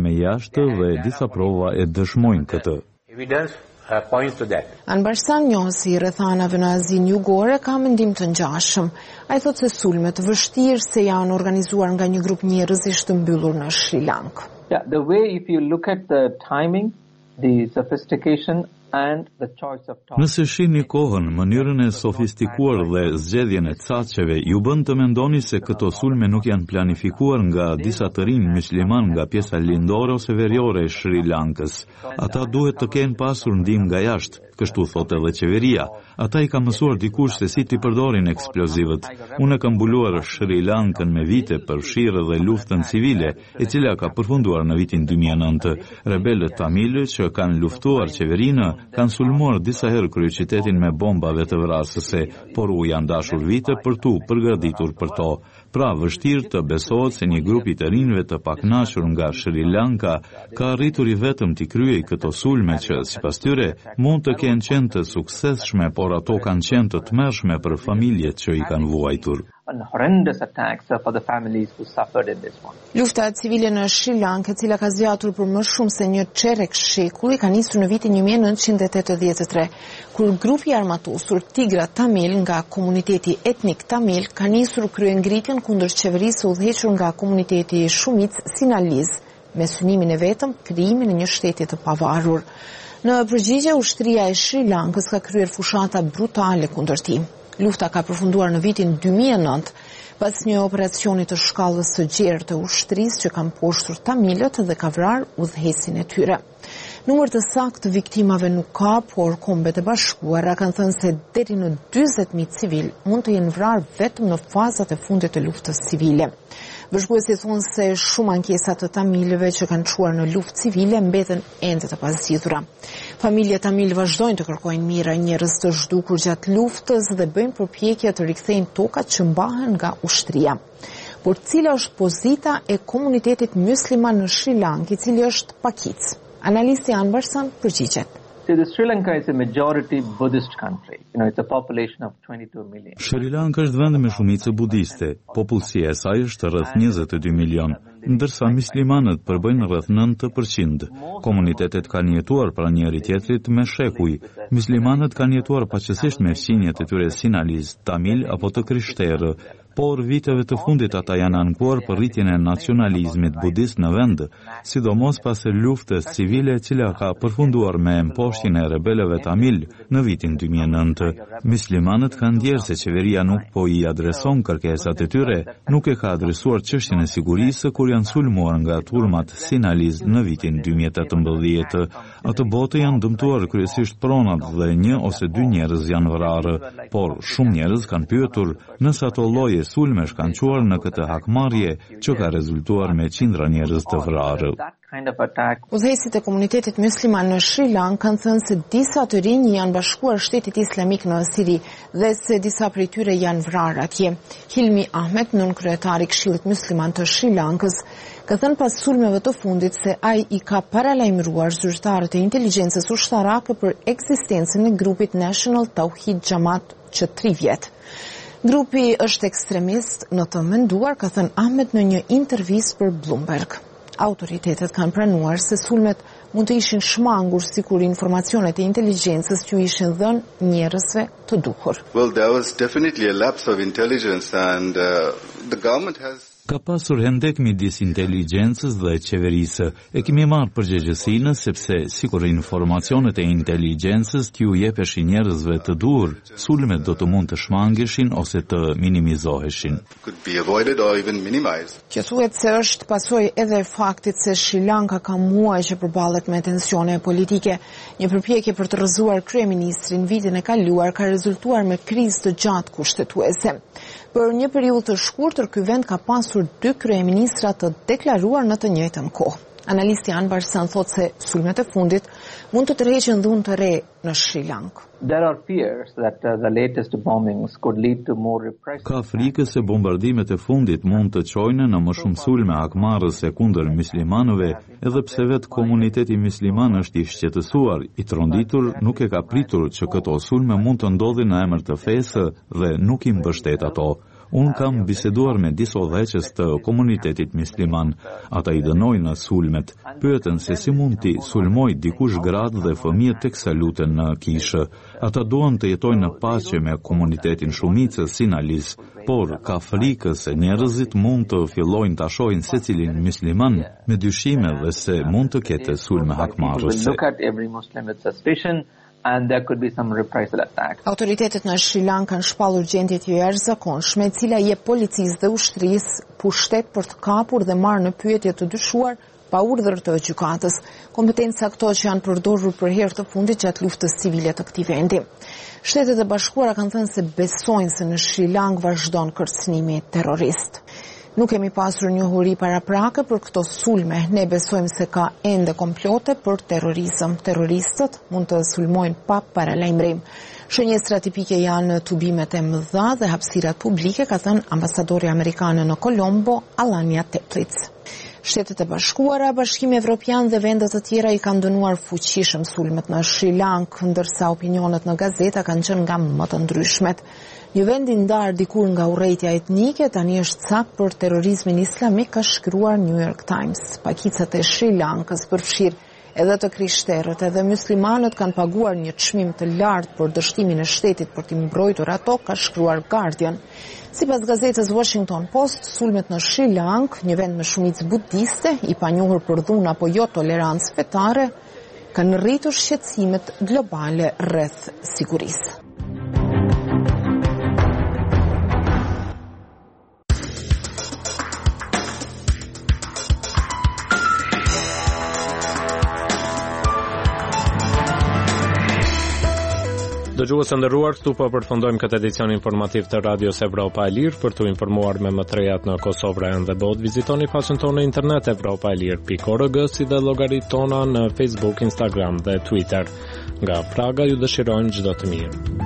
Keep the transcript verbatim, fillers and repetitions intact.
me jashtë dhe disa prova e dëshmojnë këtë. Anbarsan Njohësi i rrethanave në Azinë Jugore ka mendim të ngjashëm. Ai thotë se sulmet të vështirë se janë organizuar nga një grup njerëzish të mbyllur në Sri Lanka. Yeah, the way if you look at the timing, the sophistication and the choice of topic. Nëse shihni kohën, mënyrën e sofistikuar dhe zgjedhjen e caceve, ju bën të mendoni se këto sulme nuk janë planifikuar nga disa të rinj musliman nga pjesa lindore ose veriore e Sri Lankës. Ata duhet të kenë pasur ndihmë nga jashtë, kështu thotë edhe qeveria. Ata i ka mësuar dikush se si t'i përdorin eksplozivët. Unë kam mbuluar Sri Lankën me vite për fshirë dhe luftën civile, e cila ka përfunduar në vitin dy mijë e nëntë. Rebelët tamilë që kanë luftuar qeverinë kanë sulmuar disa herë kryeqytetin me bombave të vrasëse, por u janë dashur vite për tu përgatitur për to. Pra, vështirë të besohet se një grup i të rinjve të pakënaqur nga Sri Lanka ka arritur i vetëm t'i kryej këto sulme që, sipas tyre, mund të kenë qenë të suksesshme, por ato kanë qenë të tmerrshme për familjet që i kanë vuajtur. Lufta civile në Sri Lanka, e cila ka zgjatur për më shumë se një çerek shekulli, ka nisur në vitin një mijë e nëntëqind e tetëdhjetë e tre, kur grupi armatosur Tigra Tamil nga komuniteti etnik Tamil ka nisur kryengritjen kundër qeverisë udhëhequr nga komuniteti shumic Sinhalese, me synimin e vetëm krijimin e një shteti të pavarur. Në përgjigje, ushtria e Sri Lankës ka kryer fushata brutale kundër tij. Lufta ka përfunduar në vitin dy mijë e nëntë, pas një operacioni të shkallës së gjerë të ushtrisë që kanë poshtur tamilët dhe ka vrarë udhëheqësin e tyre. Numër të saktë të viktimave nuk ka, por Kombet e Bashkuara kanë thënë se deri në dyzet mijë civil mund të jenë vrarë vetëm në fazat e fundit të luftës civile. Bashkuesit thonë se shumë ankesa të tamilëve që kanë çuar në luftë civile mbeten ende të pazgjidhura. Familjet tamil vazhdojnë të kërkojnë mira njerëz të zhdukur gjatë luftës dhe bëjnë përpjekje të rikthejnë tokat që mbahen nga ushtria. Por cila është pozita e komunitetit musliman në Sri Lankë, i cili është pakic? Analisti Anbarsan përgjigjet. See, the Sri Lanka is a majority Buddhist country. You know, it's a population of twenty-two million. Sri Lanka është vend me shumicë budiste. Popullsia e saj është rreth njëzet e dy milion, ndërsa muslimanët përbëjnë rreth nëntë përqind. Komunitetet kanë jetuar pra njëri tjetrit me shekuj. Muslimanët kanë jetuar paqësisht me fqinjet e tyre Sinhalese, Tamil apo të krishterë. Por viteve të fundit ata janë ankuar për rritjen e nacionalizmit budist në vend, sidomos pas së luftës civile e cila ka përfunduar me mposhtjen e rebelëve tamil në vitin dy mijë e nëntë. Muslimanët kanë ndjerë se qeveria nuk po i adreson kërkesat e tyre, nuk e ka adresuar çështjen e sigurisë kur janë sulmuar nga turmat Sinhalese në vitin dy mijë e tetëmbëdhjetë. Atë botë janë dëmtuar kryesisht pronat dhe një ose dy njerëz janë vrarë, por shumë njerëz kanë pyetur nëse ato lloje sulmesh kanë quar në këtë hakmarrje që ka rezultuar me qindra njerëz të vrarë. Udhëheqësit e komunitetit musliman në Sri Lankë kanë thënë se disa të rinj janë bashkuar Shtetit Islamik në Siri dhe se disa prej tyre janë vrarë atje. Hilmi Ahmed, nënkryetari i Këshillit Musliman të Sri Lankës, ka thënë pas sulmeve të fundit se ai i ka paralajmëruar zyrtarët e inteligjencës ushtarake për ekzistencën e grupit National Tawhid Jamaat që tri vjet. Grupi është ekstremist në të menduar, ka thënë Ahmed në një intervistë për Bloomberg. Autoritetet kanë pranuar se sulmet mund të ishin shmangur sikur informacionet e inteligjencës që ishin dhënë njerëzve të duhur. Well, there was definitely a lapse of intelligence and uh, the government has Ka pasur hendek midis inteligjencës dhe qeverisë. E kemi marrë përgjegjësinë sepse sikur informacionet e inteligjencës t'ju jepeshin njerëzve të duhur, sulmet do të mund të shmangeshin ose të minimizoheshin. Kjo thuhet se është pasojë edhe e faktit se Sri Lanka ka muaj që përballet me tensione politike. Një përpjekje për të rrëzuar kryeministrin vitin e kaluar ka rezultuar me krizë të gjatë kushtetuese. Për një periudhë të shkurtër, ky vend ka pasur dy kryeministra të deklaruar në të njëjtën kohë. Analisti Anbarsan thotë se sulmet e fundit mund të tërheqin dhunë të re në Sri Lankë. There are fears that uh, the latest bombings could lead to more repression. Ka frikë se bombardimet e fundit mund të çojnë në më shumë sulme hakmarrëse kundër muslimanëve, edhe pse vetë komuniteti musliman është i shqetësuar, i tronditur, nuk e ka pritur që këto sulme mund të ndodhin në emër të fesë dhe nuk i mbështet ato. Unë kam biseduar me disa udhëheqës të komunitetit musliman. Ata i dënojnë sulmet, pyeten se si mund t'i sulmoj dikush gratë dhe fëmijët teksa luten në kishë. Ata duan të jetojnë në paqe me komunitetin shumicës sinaliz, por ka frikë se njerëzit mund të fillojnë ta shohin secilin musliman me dyshime dhe se mund të ketë sulme hakmarrëse. And there could be some reprisal attack. Autoritetet në Sri Lanka kanë shpallur gjendje të jashtëzakonshme, e cila jep policisë dhe ushtrisë pushtet për të kapur dhe marrë në pyetje të dyshuar pa urdhër të gjykatës. Kompetenca këto që janë përdorur për herë të fundit gjatë luftës civile të këtij vendi. Shtetet e Bashkuara kanë thënë se besojnë se në Sri Lankë vazhdon kërcënimi terrorist. Nuk kemi pasur njohuri paraprake për këto sulme. Ne besojmë se ka ende komplote për terrorizëm. Terroristët mund të sulmojnë pa paralajmërim. Shënjestra tipike janë tubimet e mëdha dhe hapësirat publike, ka thënë ambasadori amerikan në Kolombo, Alania Teplitz. Shtetet e Bashkuara, Bashkimi Evropian dhe vendet të tjera i kanë dënuar fuqishëm sulmet në Sri Lankë, ndërsa opinionet në gazeta kanë qenë nga më të ndryshmet. Një vend i ndar dikur nga urrejtja etnike tani është cak për terrorizmin islamik, ka shkruar New York Times. Pakicat e Sri Lankës përfshirë edhe të krishterët edhe muslimanët kanë paguar një çmim të lartë për dështimin e shtetit për t'i mbrojtur ato, ka shkruar Guardian. Sipas gazetës Washington Post, sulmet në Sri Lankë, një vend me shumicë budiste, i panjohur për dhunë apo jo tolerancë fetare, kanë rritur shqetësimet globale rreth sigurisë. Dëgjues të nderuar, këtu po përfundojmë këtë edicion informativ të Radios Evropa e Lirë. Për t'u informuar me më të rejat në Kosovë, Rajon dhe botë, vizitoni faqen tonë në internet evropa e lirë pikë org, si dhe llogaritë tona në Facebook, Instagram dhe Twitter. Nga Praga ju dëshirojmë çdo të mirë.